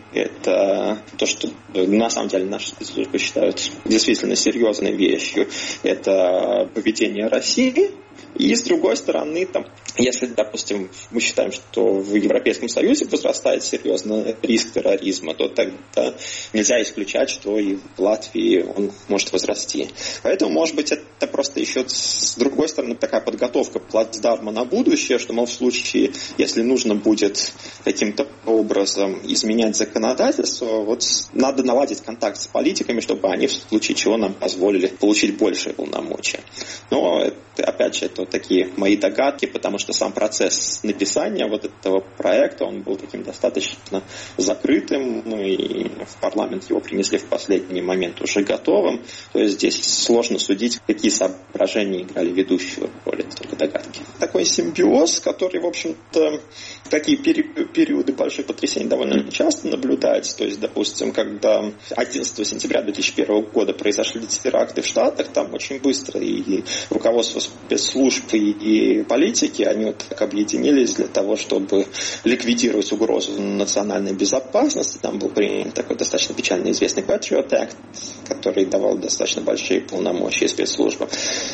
это то, что на самом деле наши спецслужбы считают действительно серьезной вещью, это поведение России. И с другой стороны, если, допустим, мы считаем, что в Европейском Союзе возрастает серьезный риск терроризма, то тогда нельзя исключать, что и в Латвии он может возрасти. Поэтому, может быть, это просто еще с другой стороны такая подготовка плацдарма на будущее, что, в случае, если нужно будет каким-то образом изменять законодательство, надо наладить контакт с политиками, чтобы они в случае чего нам позволили получить большие полномочия. Но, опять же, это такие мои догадки, потому что сам процесс написания этого проекта, он был таким достаточно закрытым, и в парламент его принесли в последний момент уже готовым. То есть здесь сложно судить, какие соображения играли ведущую роль, это только догадки. Такой симбиоз, который, в общем-то, в такие периоды больших потрясений довольно часто наблюдается. То есть, допустим, когда 11 сентября 2001 года произошли теракты в Штатах, там очень быстро и руководство спецслужб спецслужб и политики, они вот так объединились для того, чтобы ликвидировать угрозу национальной безопасности. Там был принят такой достаточно печально известный Patriot Act, который давал достаточно большие полномочия спецслужбам.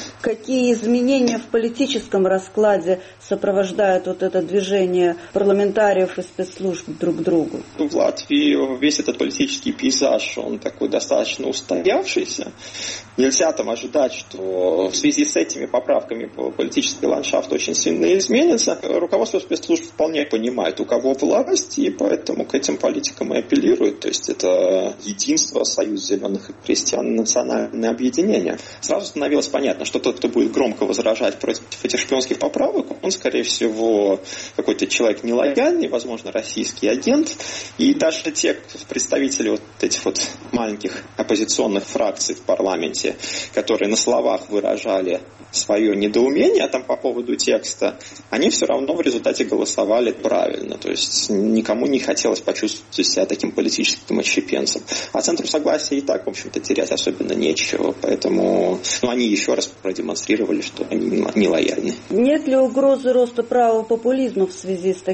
Какие изменения в политическом раскладе сопровождают вот это движение парламентариев и спецслужб друг к другу? В Латвии весь этот политический пейзаж, он такой достаточно устоявшийся. Нельзя там ожидать, что в связи с этими поправками политический ландшафт очень сильно изменится. Руководство спецслужб вполне понимает, у кого власть, и поэтому к этим политикам и апеллирует. То есть это единство, союз зеленых и крестьян, национальное объединение. Сразу становилось понятно, что тот, кто будет громко возражать против этих шпионских поправок, он, скорее всего, какой-то человек нелояльный, возможно, российский агент. И даже те представители вот этих вот маленьких оппозиционных фракций в парламенте, которые на словах выражали свое недоумение там по поводу текста, они все равно в результате голосовали правильно. То есть никому не хотелось почувствовать себя таким политическим отщепенцем. А центру согласия и так, в общем-то, терять особенно нечего. Поэтому они еще раз продемонстрировали, что они не лояльны. Нет ли угрозы роста правого популизма в связи с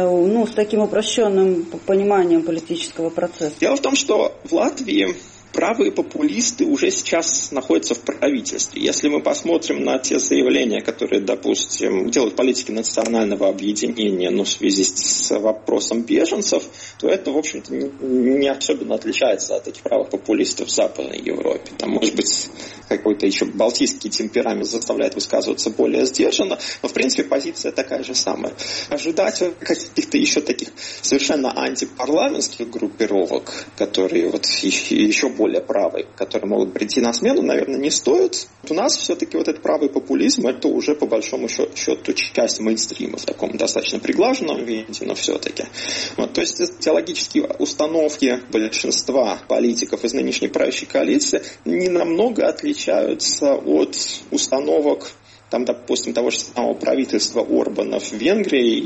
с таким упрощенным пониманием политического процесса? Дело в том, что в Латвии правые популисты уже сейчас находятся в правительстве. Если мы посмотрим на те заявления, которые, допустим, делают политики национального объединения, в связи с вопросом беженцев, то это, в общем-то, не особенно отличается от этих правых популистов в Западной Европе. Там, может быть, какой-то еще балтийский темперамент заставляет высказываться более сдержанно, но, в принципе, позиция такая же самая. Ожидать каких-то еще таких совершенно антипарламентских группировок, которые вот еще более правые, которые могут прийти на смену, наверное, не стоит. У нас все-таки вот этот правый популизм, это уже по большому счету часть мейнстрима в таком достаточно приглаженном виде, но все-таки. То есть теологические установки большинства политиков из нынешней правящей коалиции не намного отличаются от установок допустим, того же самого правительства Орбана в Венгрии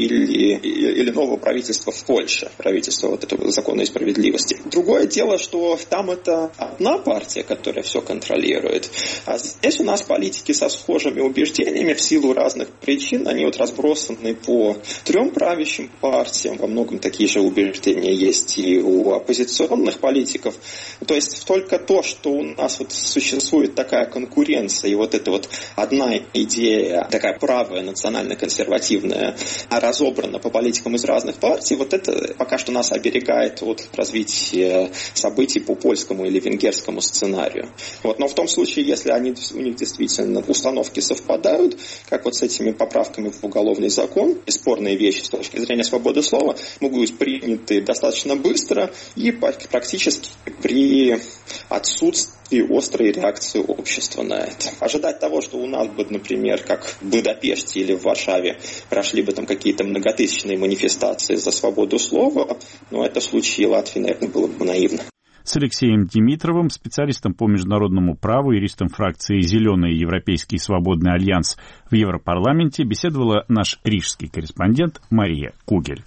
или нового правительства в Польше, правительство вот этого закона и справедливости. Другое дело, что там это одна партия, которая все контролирует, а здесь у нас политики со схожими убеждениями в силу разных причин, они вот разбросаны по 3 правящим партиям, во многом такие же убеждения есть и у оппозиционных политиков. То есть только то, что у нас вот существует такая конкуренция, и вот это вот одна идея, такая правая, национально-консервативная, разобрана по политикам из разных партий, вот это пока что нас оберегает от развития событий по польскому или венгерскому сценарию. Но в том случае, если у них действительно установки совпадают, как вот с этими поправками в уголовный закон, спорные вещи с точки зрения свободы слова могут быть приняты достаточно быстро и практически при отсутствии острой реакции общества на это. Ожидать того, что у нас бы, например, как в Будапеште или в Варшаве прошли бы там какие-то многотысячные манифестации за свободу слова, это в случае Латвии, наверное, было бы наивно. С Алексеем Димитровым, специалистом по международному праву, юристом фракции «Зеленый Европейский свободный альянс» в Европарламенте, беседовала наш рижский корреспондент Мария Кугель.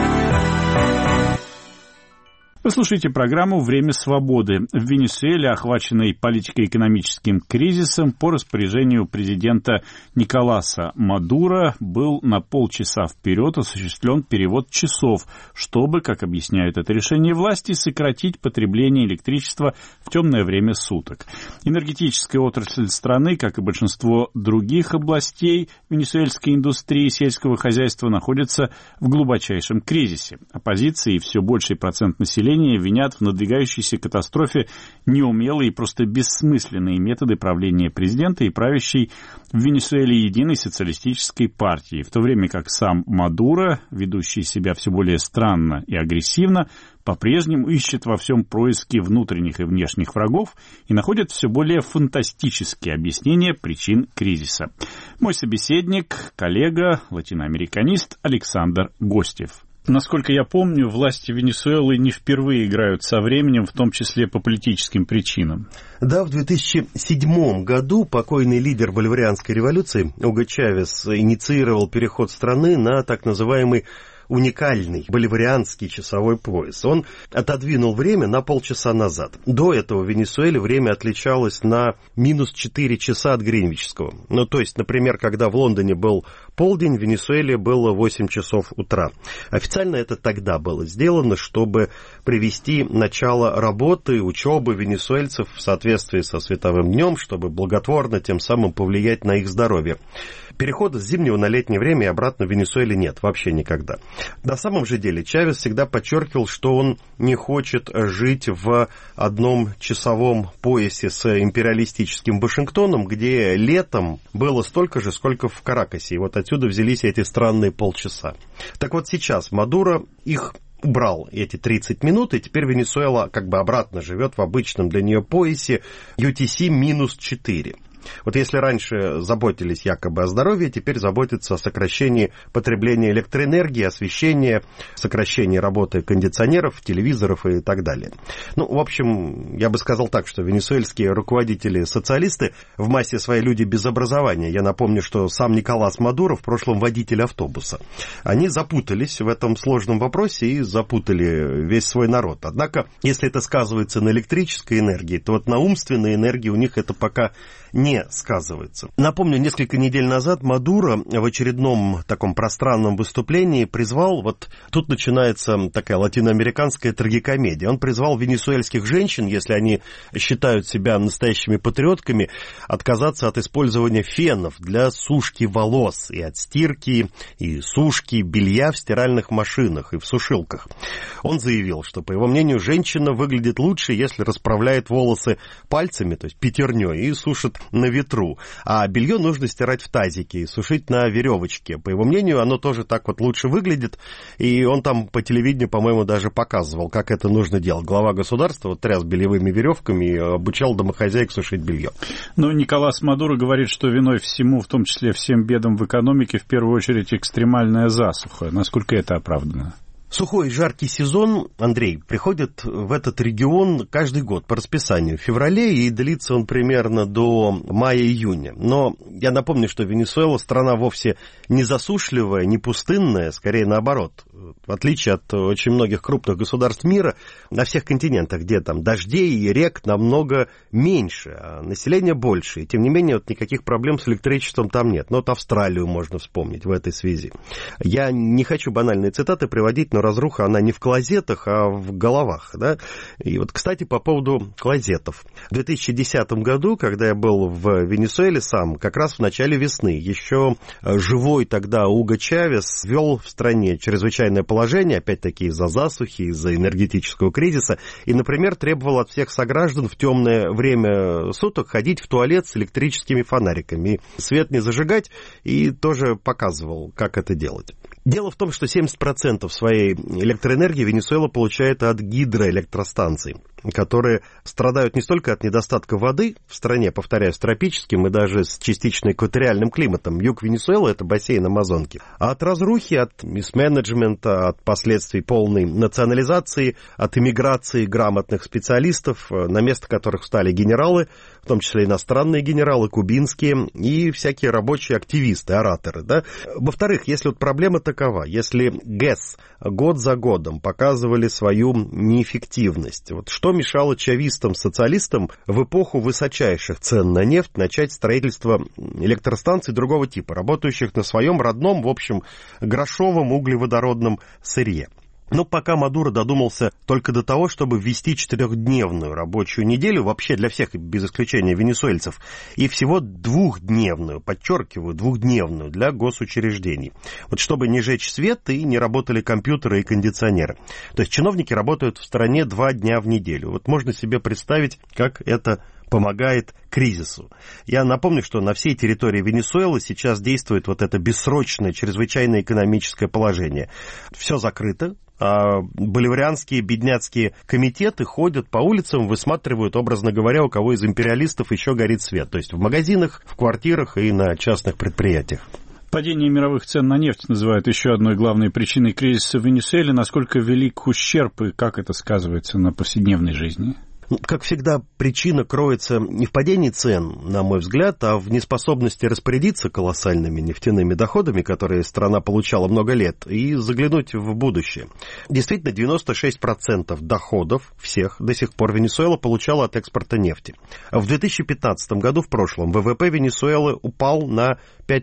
Вы слушаете программу «Время свободы». В Венесуэле, охваченной политико-экономическим кризисом, по распоряжению президента Николаса Мадуро был на полчаса вперед осуществлен перевод часов, чтобы, как объясняют это решение власти, сократить потребление электричества в темное время суток. Энергетическая отрасль страны, как и большинство других областей венесуэльской индустрии сельского хозяйства, находится в глубочайшем кризисе. Оппозиция и все больший процент населения винят в надвигающейся катастрофе неумелые и просто бессмысленные методы правления президента и правящей в Венесуэле единой социалистической партии, в то время как сам Мадуро, ведущий себя все более странно и агрессивно, по-прежнему ищет во всем происки внутренних и внешних врагов и находит все более фантастические объяснения причин кризиса. Мой собеседник, коллега, латиноамериканист Александр Гостев. Насколько я помню, власти Венесуэлы не впервые играют со временем, в том числе по политическим причинам. Да, в 2007 году покойный лидер боливарианской революции Уго Чавес инициировал переход страны на так называемый уникальный боливарианский часовой пояс. Он отодвинул время на полчаса назад. До этого в Венесуэле время отличалось на минус 4 часа от гринвичского. Ну, то есть, например, когда в Лондоне был полдень, в Венесуэле было 8 часов утра. Официально это тогда было сделано, чтобы привести начало работы, учебы венесуэльцев в соответствии со световым днем, чтобы благотворно тем самым повлиять на их здоровье. Перехода с зимнего на летнее время и обратно в Венесуэле нет, вообще никогда. На самом же деле Чавес всегда подчеркивал, что он не хочет жить в одном часовом поясе с империалистическим Вашингтоном, где летом было столько же, сколько в Каракасе. И вот отсюда взялись эти странные полчаса. Так вот сейчас Мадуро их убрал, эти 30 минут, и теперь Венесуэла как бы обратно живет в обычном для нее поясе UTC минус 4. Вот если раньше заботились якобы о здоровье, теперь заботятся о сокращении потребления электроэнергии, освещения, сокращении работы кондиционеров, телевизоров и так далее. Ну, в общем, я бы сказал так, что венесуэльские руководители-социалисты в массе своей люди без образования. Я напомню, что сам Николас Мадуро в прошлом водитель автобуса. Они запутались в этом сложном вопросе и запутали весь свой народ. Однако, если это сказывается на электрической энергии, то вот на умственной энергии у них это пока не сказывается. Напомню, несколько недель назад Мадуро в очередном таком пространном выступлении призвал, вот тут начинается такая латиноамериканская трагикомедия, он призвал венесуэльских женщин, если они считают себя настоящими патриотками, отказаться от использования фенов для сушки волос и от стирки и сушки белья в стиральных машинах и в сушилках. Он заявил, что, по его мнению, женщина выглядит лучше, если расправляет волосы пальцами, то есть пятерней, и сушит на ветру, а белье нужно стирать в тазике и сушить на веревочке. По его мнению, оно тоже так вот лучше выглядит, и он там по телевидению, по-моему, даже показывал, как это нужно делать. Глава государства вот тряс бельевыми веревками и обучал домохозяек сушить белье. Но Николас Мадуро говорит, что виной всему, в том числе всем бедам в экономике, в первую очередь экстремальная засуха. Насколько это оправдано? Сухой и жаркий сезон, Андрей, приходит в этот регион каждый год по расписанию в феврале, и длится он примерно до мая-июня. Но я напомню, что Венесуэла страна вовсе не засушливая, не пустынная, скорее наоборот. В отличие от очень многих крупных государств мира, на всех континентах, где там дождей и рек намного меньше, а население больше. И тем не менее, вот никаких проблем с электричеством там нет. Но вот Австралию можно вспомнить в этой связи. Я не хочу банальные цитаты приводить, но разруха, она не в клозетах, а в головах, да? И вот, кстати, по поводу клозетов. В 2010 году, когда я был в Венесуэле сам, как раз в начале весны, еще живой тогда Уго Чавес ввел в стране чрезвычайное положение, опять-таки из-за засухи, из-за энергетического кризиса, и, например, требовал от всех сограждан в темное время суток ходить в туалет с электрическими фонариками, свет не зажигать, и тоже показывал, как это делать. Дело в том, что 70% своей электроэнергии Венесуэла получает от гидроэлектростанций, которые страдают не столько от недостатка воды в стране, повторяю, с тропическим и даже с частично экваториальным климатом. Юг Венесуэлы – это бассейн Амазонки. А от разрухи, от мисменеджмента, от последствий полной национализации, от иммиграции грамотных специалистов, на место которых встали генералы, в том числе иностранные генералы, кубинские и всякие рабочие активисты, ораторы. Да? Во-вторых, если вот проблема такова, если ГЭС год за годом показывали свою неэффективность, вот что мешало чавистам, социалистам в эпоху высочайших цен на нефть начать строительство электростанций другого типа, работающих на своем родном, в общем, грошовом углеводородном сырье? Но пока Мадуро додумался только до того, чтобы ввести 4-дневную рабочую неделю, вообще для всех, без исключения венесуэльцев, и всего 2-дневную, подчеркиваю, 2-дневную для госучреждений. Вот чтобы не жечь свет и не работали компьютеры и кондиционеры. То есть чиновники работают в стране 2 дня в неделю. Вот можно себе представить, как это помогает кризису. Я напомню, что на всей территории Венесуэлы сейчас действует вот это бессрочное, чрезвычайное экономическое положение. Все закрыто. А боливарианские бедняцкие комитеты ходят по улицам, высматривают, образно говоря, у кого из империалистов еще горит свет. То есть в магазинах, в квартирах и на частных предприятиях. Падение мировых цен на нефть называют еще одной главной причиной кризиса в Венесуэле. Насколько велик ущерб и как это сказывается на повседневной жизни? Как всегда, причина кроется не в падении цен, на мой взгляд, а в неспособности распорядиться колоссальными нефтяными доходами, которые страна получала много лет, и заглянуть в будущее. Действительно, 96% доходов всех до сих пор Венесуэла получала от экспорта нефти. В 2015 году, в прошлом, ВВП Венесуэлы упал на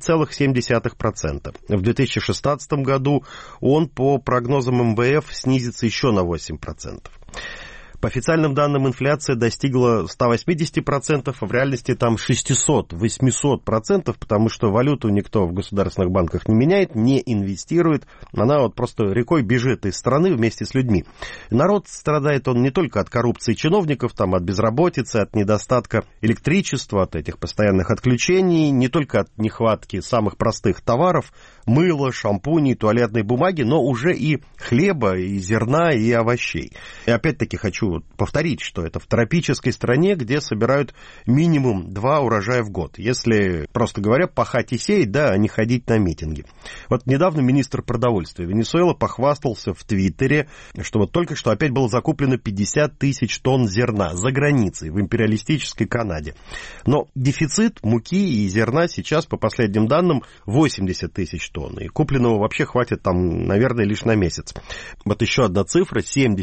5,7%. В 2016 году он, по прогнозам МВФ, снизится еще на 8%. По официальным данным, инфляция достигла 180%, а в реальности там 600-800%, потому что валюту никто в государственных банках не меняет, не инвестирует. Она вот просто рекой бежит из страны вместе с людьми. Народ страдает он не только от коррупции чиновников, там, от безработицы, от недостатка электричества, от этих постоянных отключений, не только от нехватки самых простых товаров, мыла, шампуней, туалетной бумаги, но уже и хлеба, и зерна, и овощей. И опять-таки хочу повторить, что это в тропической стране, где собирают минимум 2 урожая в год. Если, просто говоря, пахать и сеять, да, а не ходить на митинги. Вот недавно министр продовольствия Венесуэлы похвастался в Твиттере, что вот только что опять было закуплено 50 тысяч тонн зерна за границей, в империалистической Канаде. Но дефицит муки и зерна сейчас, по последним данным, 80 тысяч тонн. И купленного вообще хватит там, наверное, лишь на месяц. Вот еще одна цифра,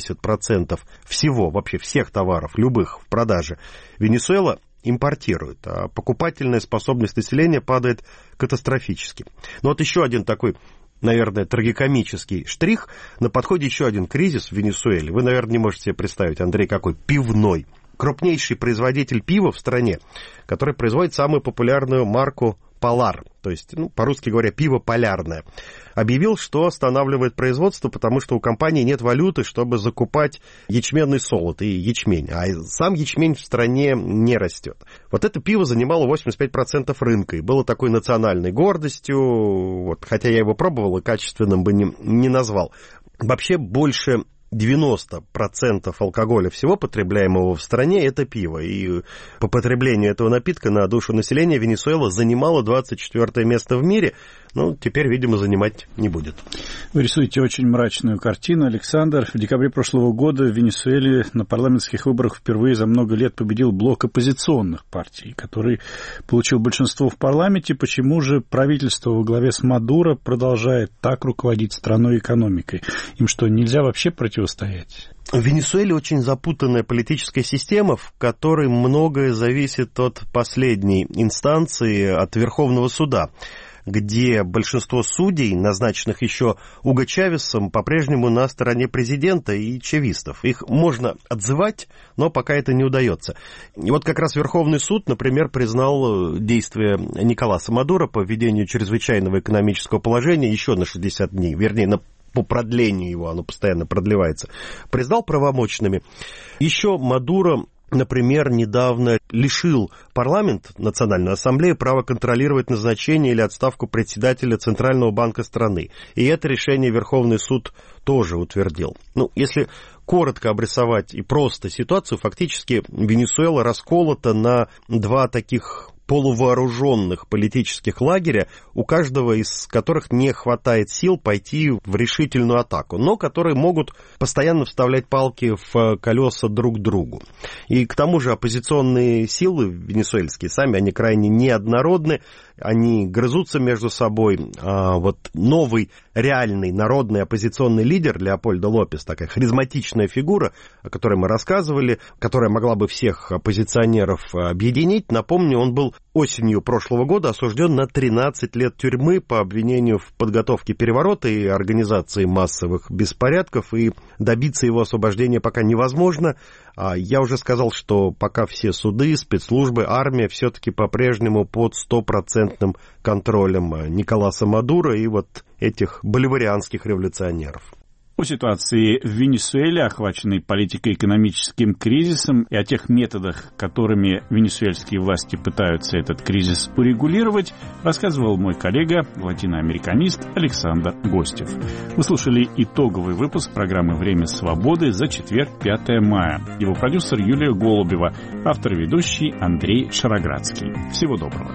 70% всего, вообще всех товаров, любых в продаже, Венесуэла импортирует, а покупательная способность населения падает катастрофически. Но вот еще один такой, наверное, трагикомический штрих. На подходе еще один кризис в Венесуэле. Вы, наверное, не можете себе представить, Андрей, какой пивной. Крупнейший производитель пива в стране, который производит самую популярную марку Polar, то есть, по-русски говоря, пиво полярное, объявил, что останавливает производство, потому что у компании нет валюты, чтобы закупать ячменный солод и ячмень, а сам ячмень в стране не растет. Вот это пиво занимало 85% рынка и было такой национальной гордостью, вот, хотя я его пробовал и качественным бы не назвал. Вообще больше 90% алкоголя всего потребляемого в стране – это пиво. И по потреблению этого напитка на душу населения Венесуэла занимала 24 место в мире. Ну, теперь, видимо, занимать не будет. Вы рисуете очень мрачную картину, Александр. В декабре прошлого года в Венесуэле на парламентских выборах впервые за много лет победил блок оппозиционных партий, который получил большинство в парламенте. Почему же правительство во главе с Мадуро продолжает так руководить страной и экономикой? Им что, нельзя вообще противостоять? В Венесуэле очень запутанная политическая система, в которой многое зависит от последней инстанции, от Верховного суда, где большинство судей, назначенных еще Уго Чавесом, по-прежнему на стороне президента и чавистов. Их можно отзывать, но пока это не удается. И вот как раз Верховный суд, например, признал действия Николаса Мадуро по введению чрезвычайного экономического положения еще на 60 дней, вернее, по продлению его, оно постоянно продлевается, признал правомочными. Еще Мадуро, например, недавно лишил парламент, Национальную ассамблею, права контролировать назначение или отставку председателя Центрального банка страны. И это решение Верховный суд тоже утвердил. Если коротко обрисовать и просто ситуацию, фактически Венесуэла расколота на 2 таких полувооруженных политических лагеря, у каждого из которых не хватает сил пойти в решительную атаку, но которые могут постоянно вставлять палки в колеса друг другу. И к тому же оппозиционные силы венесуэльские сами, они крайне неоднородны, они грызутся между собой. А вот новый реальный народный оппозиционный лидер Леопольдо Лопес, такая харизматичная фигура, о которой мы рассказывали, которая могла бы всех оппозиционеров объединить, напомню, он был осенью прошлого года осужден на 13 лет тюрьмы по обвинению в подготовке переворота и организации массовых беспорядков, и добиться его освобождения пока невозможно. Я уже сказал, что пока все суды, спецслужбы, армия все-таки по-прежнему под 100% контролем Николаса Мадуро и вот этих боливарианских революционеров. О ситуации в Венесуэле, охваченной политико-экономическим кризисом, и о тех методах, которыми венесуэльские власти пытаются этот кризис урегулировать, рассказывал мой коллега, латиноамериканист Александр Гостев. Вы слушали итоговый выпуск программы «Время свободы» за четверг, 5 мая. Его продюсер Юлия Голубева, автор и ведущий Андрей Шароградский. Всего доброго.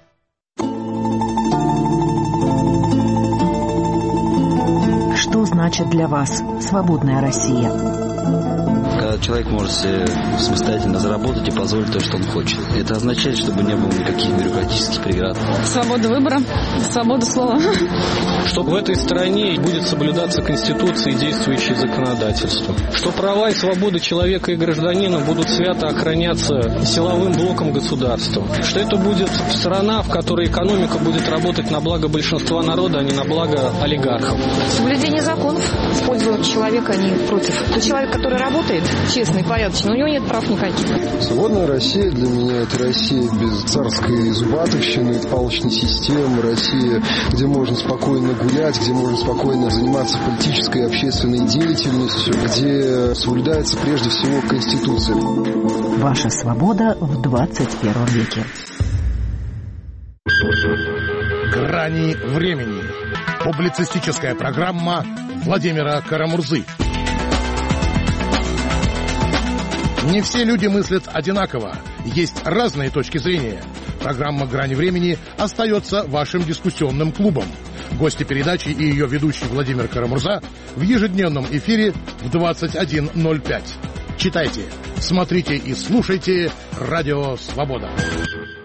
Что значит значит для вас свободная Россия? Когда человек может себе самостоятельно заработать и позволить то, что он хочет. Это означает, чтобы не было никаких бюрократических преград. Свобода выбора, свобода слова. Что в этой стране будет соблюдаться Конституция и действующее законодательство. Что права и свободы человека и гражданина будут свято охраняться силовым блоком государства. Что это будет страна, в которой экономика будет работать на благо большинства народа, а не на благо олигархов. Соблюдение законов в пользу человека, а не против. Тот человек, который работает честно и порядочно, у него нет прав никаких. Свободная Россия для меня — это Россия без царской зубатовщины, палочной системы, Россия, где можно спокойно гулять, где можно спокойно заниматься политической и общественной деятельностью, где соблюдается прежде всего Конституция. Ваша свобода в 21 веке. «Грани времени». Публицистическая программа Владимира Карамурзы. Не все люди мыслят одинаково. Есть разные точки зрения. Программа «Грани времени» остается вашим дискуссионным клубом. Гости передачи и ее ведущий Владимир Карамурза в ежедневном эфире в 21:05. Читайте, смотрите и слушайте «Радио Свобода».